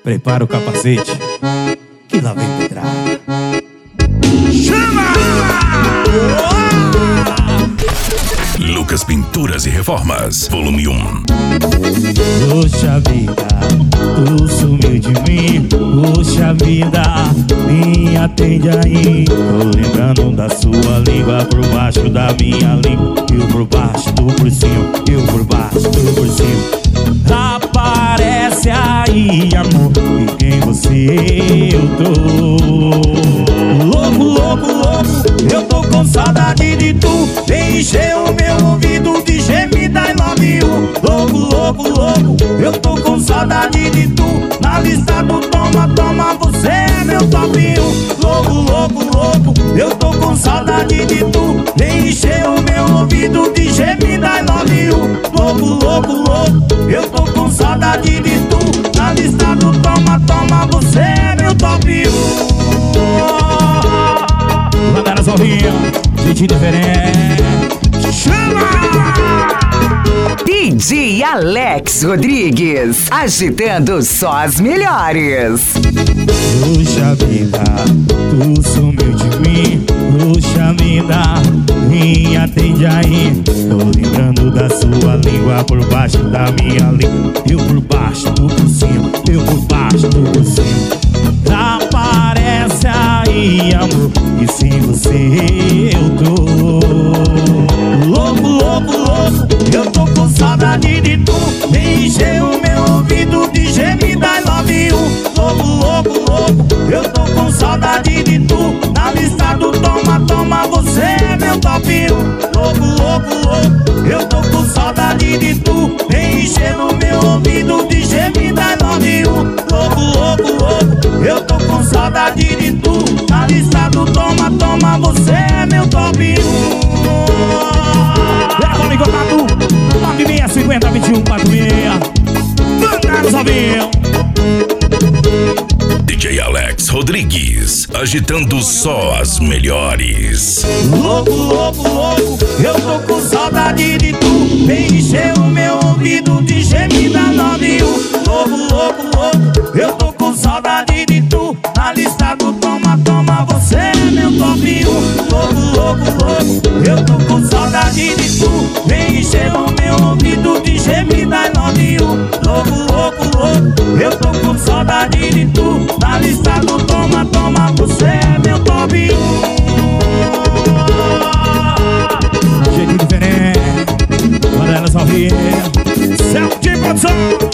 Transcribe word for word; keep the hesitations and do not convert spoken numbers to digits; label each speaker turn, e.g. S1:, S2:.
S1: Prepara o capacete, que lá vem pedrada.
S2: Chama!
S3: Lucas Pinturas e Reformas, volume um.
S1: Poxa vida, tu sumiu de mim. Poxa vida, me atende aí. Tô lembrando da sua língua por baixo da minha língua. Eu por baixo, tu por cima. Eu por baixo, tu por cima. Aparece aí, amor, e quem você eu tô. Louco, louco, louco, eu tô com saudade de tu. Vem encher o meu ouvido de gemida I love you. Louco, louco, louco, eu tô com saudade de tu. Na lista do toma, toma, você é meu top um. Louco, louco, louco, eu tô com saudade de tu. Vem encher o meu ouvido de gemida I love you. Louco, louco, louco, eu tô com saudade de tu. Na lista do toma, toma, você é meu top um. Galera sorrinha, gente diferente. Chama!
S4: D J Alex Rodrigues, agitando só as melhores.
S1: Puxa vida, tu sumiu de mim. Puxa vida, me atende aí. Tô lembrando da sua língua por baixo da minha língua. Eu por baixo, tu por cima. Eu por baixo, tu por cima. Aparece aí, amor, e sem você eu tô. Louco, louco, louco, eu tô com saudade de tu. Vem encher o meu ouvido de gemida I love you. Louco, louco, louco, eu tô com saudade de tu. Na lista do toma, toma, você é meu top um. Louco, louco, louco, eu tô com saudade de tu. Vem encher o meu ouvido de gemida I love you. Louco, louco, louco, eu tô com saudade de tu. Na lista do toma, toma, você é meu top um. Leva amigo Tatu, nove seis cinquenta, vinte e um, quatro seis. Mandaram sozinho.
S3: D J Alex Rodrigues, agitando só as melhores.
S1: Louco, louco, louco, eu tô com saudade de tu. Vem encher o meu ouvido de gemida I love you. Louco, louco, louco, eu tô com saudade de tu. Na lista do toma, toma, você é meu top um. Louco, louco, louco, eu tô com saudade de tu. Vem encher o meu ouvido de gemida I love you. Louco, louco, louco, eu tô com saudade de tu. Na lista do toma, toma, você é meu top um. Jeito diferente, quando ela sorri, céu de produção.